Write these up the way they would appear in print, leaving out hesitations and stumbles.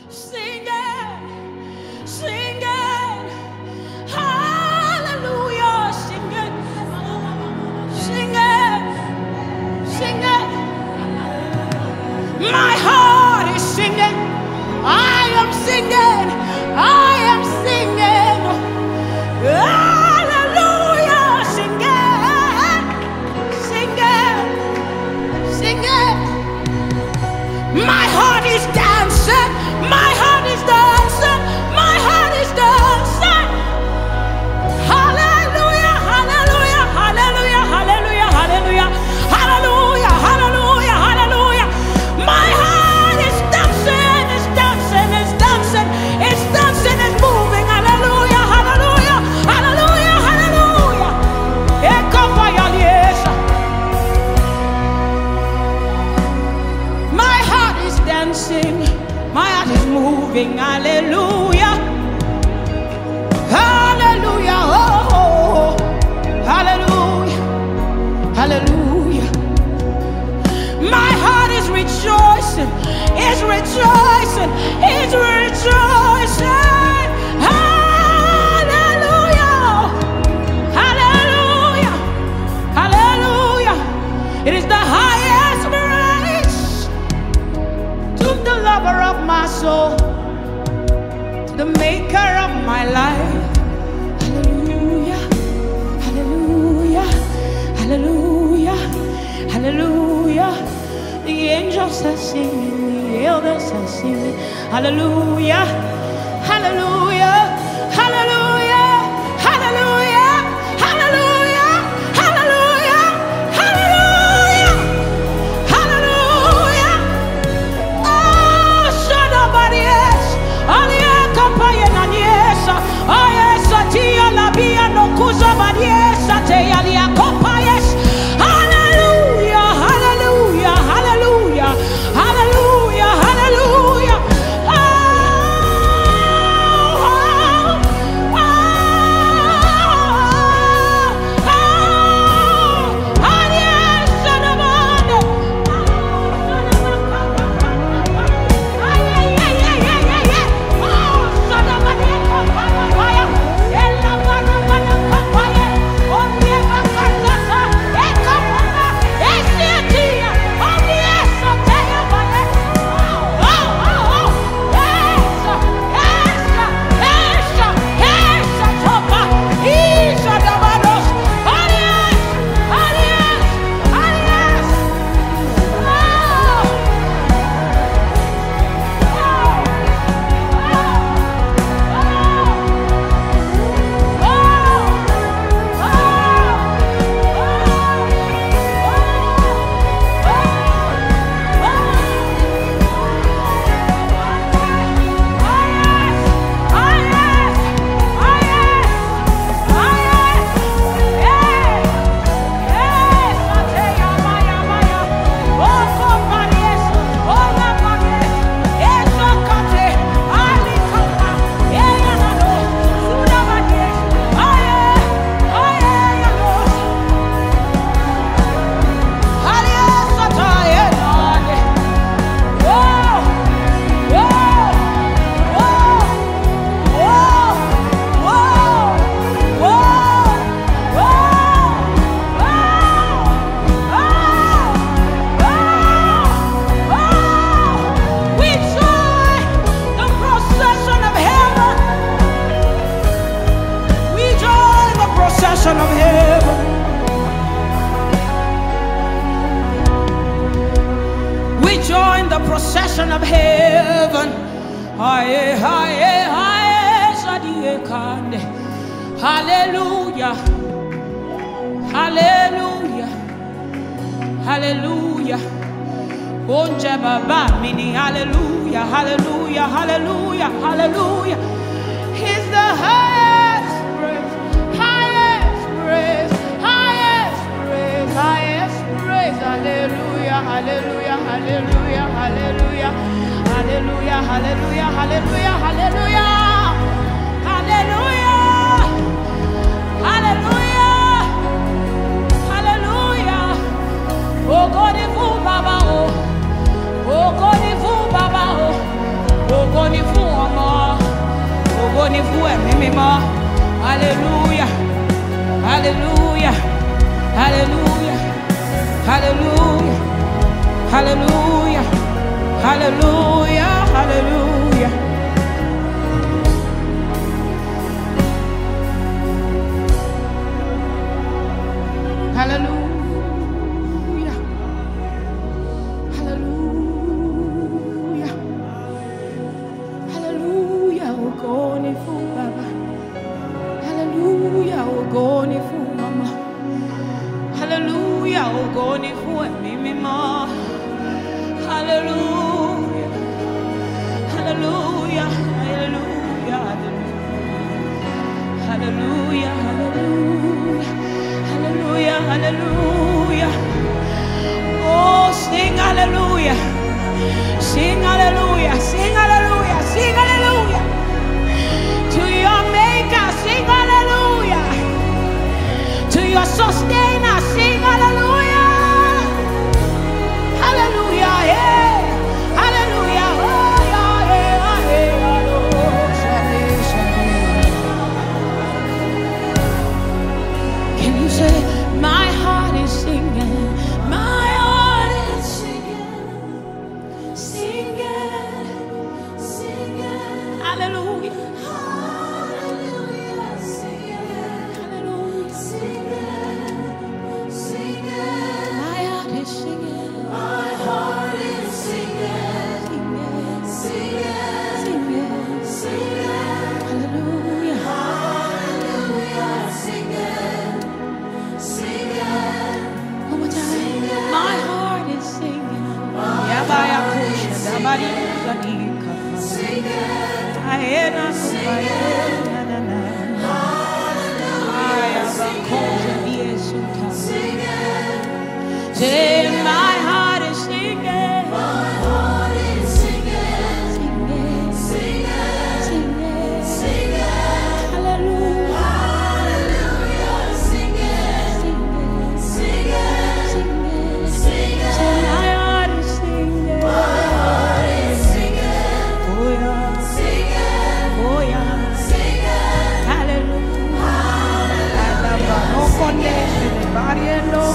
Sing it, sing it, hallelujah, sing it, sing it, sing it. My heart is singing, I am singing, I am singing, hallelujah, sing it, sing it, sing it. My heart is dancing, my heart is dancing, my heart is dancing. Hallelujah, hallelujah, hallelujah, hallelujah, hallelujah, hallelujah, hallelujah, hallelujah. My heart is dancing, it's dancing, it's dancing, it's dancing, it's moving. Hallelujah, hallelujah, hallelujah, hallelujah. My heart is dancing, my heart is moving. Hallelujah, hallelujah, oh, hallelujah, hallelujah. My heart is rejoicing, is rejoicing, is rejoicing. Hallelujah, hallelujah, hallelujah. It is the highest praise to the lover of my soul, to the maker of my life. Hallelujah, hallelujah, hallelujah, hallelujah. The angels are singing, the elders are singing. Hallelujah, hallelujah, hallelujah, hallelujah, hallelujah, hallelujah, hallelujah, hallelujah. Oh, Shadabadies, Alia Kapayana Niesa, Ayesa Tia Labia no Kuzabadiesa, Tealia Kopayes. Hallelujah, hallelujah, hallelujah, hallelujah, hallelujah. Oh, oh, oh, oh, oh, yes, Shadabade. Of heaven, we join the procession of heaven. Aye, aye, aye, Sadie Kande. Hallelujah, hallelujah, hallelujah. Onja Baba Mini, hallelujah, hallelujah, hallelujah, hallelujah. He's the highest praise. Praise, highest praise, highest praise, hallelujah, hallelujah, hallelujah, hallelujah, hallelujah, hallelujah, hallelujah, hallelujah, hallelujah, hallelujah, hallelujah. Oh God, if Baba, oh God, if Baba, oh God, if Hallelujah. Hallelujah. Hallelujah. Hallelujah. Hallelujah. Hallelujah. Hallelujah. Hallelujah. Hallelujah. Hallelujah. We're going for Baba. Hallelujah. We're going for Mama. Hallelujah. We're going for Mimi Ma. Hallelujah. Hallelujah. Hallelujah. Hallelujah. Hallelujah. Hallelujah. Hallelujah. Oh, sing hallelujah. Sing hallelujah. Sing hallelujah. Sing hallelujah. To your maker, sing hallelujah. To your sustainer, sing hallelujah. Hallelujah. Yeah. Hallelujah. Oh, yeah, yeah, yeah, yeah. Can you say, my heart is singing, my heart is singing, singing, singing. Hallelujah. Hallelujah. Singing. Hallelujah. Singing. Singing. My heart is singing. My heart is singing. Singing. Singing. Singing. Hallelujah. Hallelujah. Singing. Singing. One more time. My heart is singing. Yabaya kusha dabari zadika. Singing. Ayena kubayena na na. Ayaba kusha diesuta. Singing. Say my heart is singing. My heart is singing. Singing. Singing. Singing. Singing. Hallelujah. Hallelujah. Singing. Singing. Singing. Singing. Say my heart is singing. My heart is singing. Oh yeah. Singing. Oh yeah. Singing. Hallelujah. Hallelujah. No condemnation. Body and no.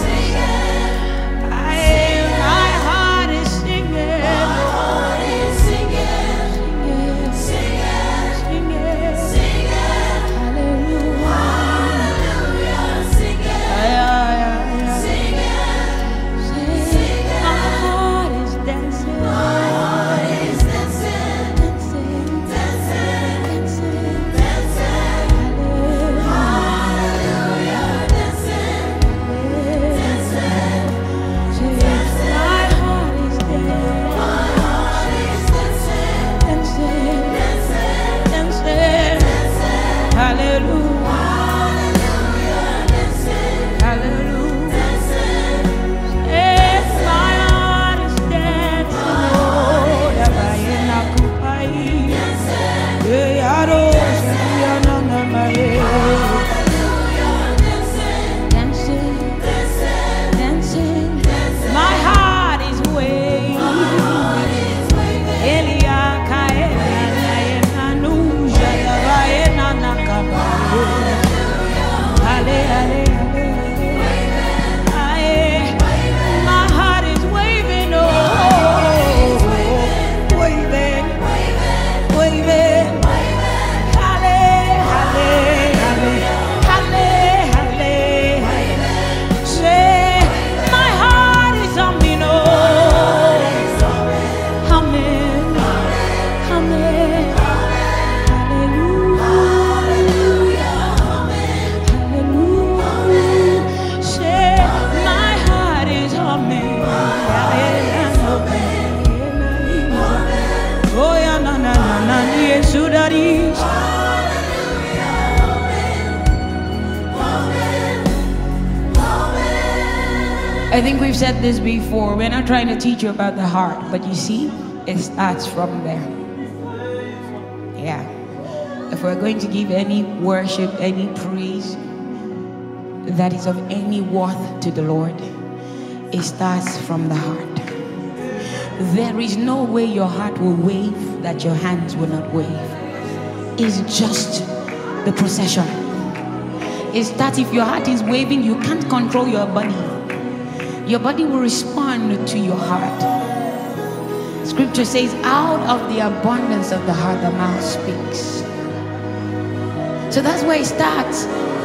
My heart is singing. My heart is singing. Singing. Singing. Singing. Hallelujah. Hallelujah. Singing. Singing. Singing. My heart is dancing. My heart is dancing. Dancing. Dancing. Dancing. Dancing. Hallelujah. Dancing. Dancing. My heart is dancing. My heart is dancing. Dancing. Dancing. Dancing. Hallelujah. Hallelujah. Dancing. Hallelujah. Dancing. Yes, my heart is dancing. Oh, yabayena kupai. Dancing. Yaro, yana na mai. Dancing. Dancing. Dancing. My heart is waving. Elia kaena enu jaya na kaba. Ale ale ale. My heart is waving, oh, waving, waving. Ale ale ale, ale ale. Say, my heart is humming, oh, humming, humming. Hallelujah, hallelujah. Say, my heart is humming. Oh yeah, na na na na, Yesu dari. I think we've said this before. We're not trying to teach you about the heart, but you see, it starts from there. Yeah. If we're going to give any worship, any praise that is of any worth to the Lord, it starts from the heart. There is no way your heart will wave that your hands will not wave. It's just the procession. is that if your heart is waving, you can't control your body. Your body will respond to your heart. Scripture says, out of the abundance of the heart, the mouth speaks. So that's where it starts.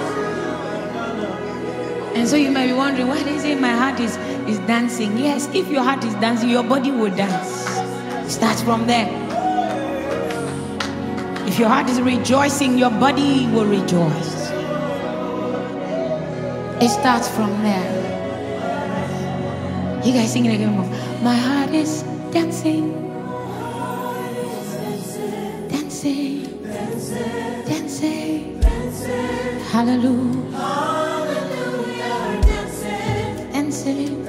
And so you might be wondering, why they say my heart is dancing? Yes, if your heart is dancing, your body will dance. It starts from there. If your heart is rejoicing, your body will rejoice. It starts from there. You guys sing it again. My heart is dancing. Dancing. Dancing. Hallelujah. Dancing.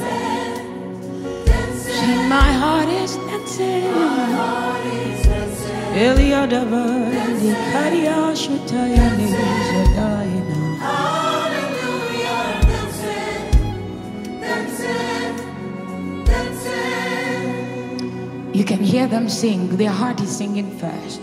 See, my heart is dancing. You can hear them sing. Their heart is singing first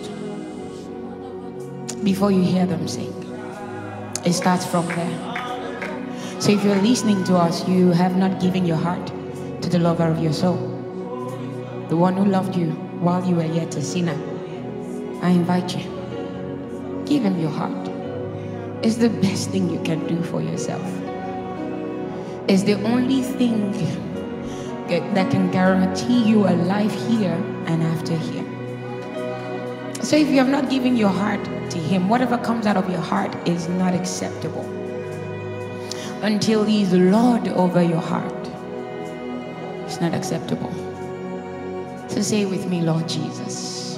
before you hear them sing. It starts from there. So if you're listening to us, you have not given your heart to the lover of your soul, the one who loved you while you were yet a sinner. I invite you, give him your heart. It's the best thing you can do for yourself. It's the only thing that can guarantee you a life here and after here. So if you have not given your heart to him, whatever comes out of your heart is not acceptable until he is Lord over your heart. It's not acceptable. So say with me, Lord Jesus,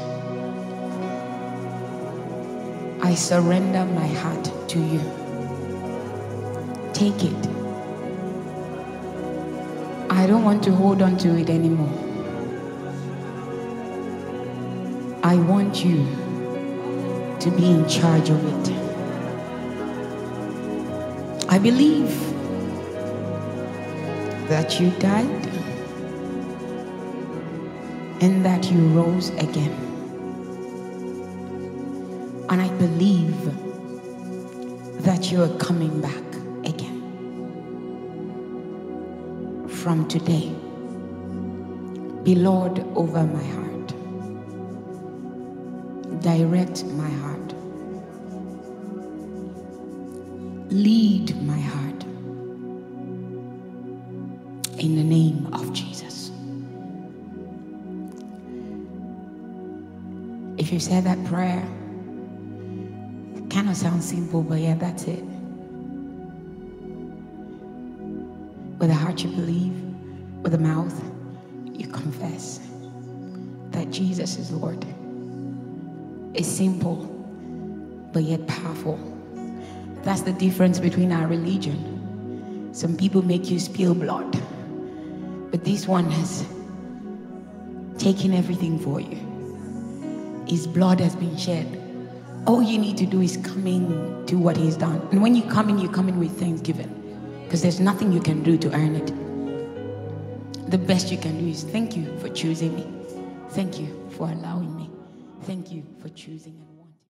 I surrender my heart to you. Take it. I don't want to hold on to it anymore. I want you to be in charge of it. I believe that you died and that you rose again. And I believe that you are coming back again. From today, be Lord over my heart. Direct my heart. Lead my heart. In the name of Jesus. If you said that prayer, it kind of sounds simple, but yeah, that's it. With the heart you believe, with the mouth you confess that Jesus is Lord. It's simple, but yet powerful. That's the difference between our religion. Some people make you spill blood, but this one has taken everything for you. His blood has been shed. All you need to do is come in to what he's done. And when you come in with thanksgiving, because there's nothing you can do to earn it. The best you can do is thank you for choosing me. Thank you for allowing me. Thank you for choosing me.